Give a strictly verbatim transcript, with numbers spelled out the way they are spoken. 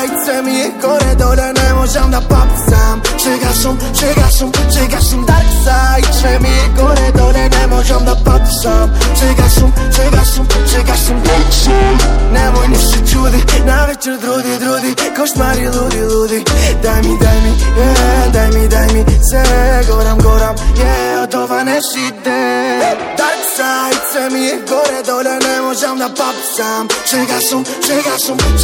side, sve mi je gore dole, ne možem da papsam. Čega šum, čega šum, čega šum, dark side, sve mi je gore dole, ne možem da papsam. Čega šum, čega šum, čega šum, dark side. Nemoj ništa čudi, na večer drudi, drudi, košmari ludi, ludi. Daj mi, daj mi, yeah, daj mi, daj mi, sve goram, goram, yeah, od ova ne šide. Dark side, sve mi je gore dole, ne možem da papsam. Čega šum, čega šum,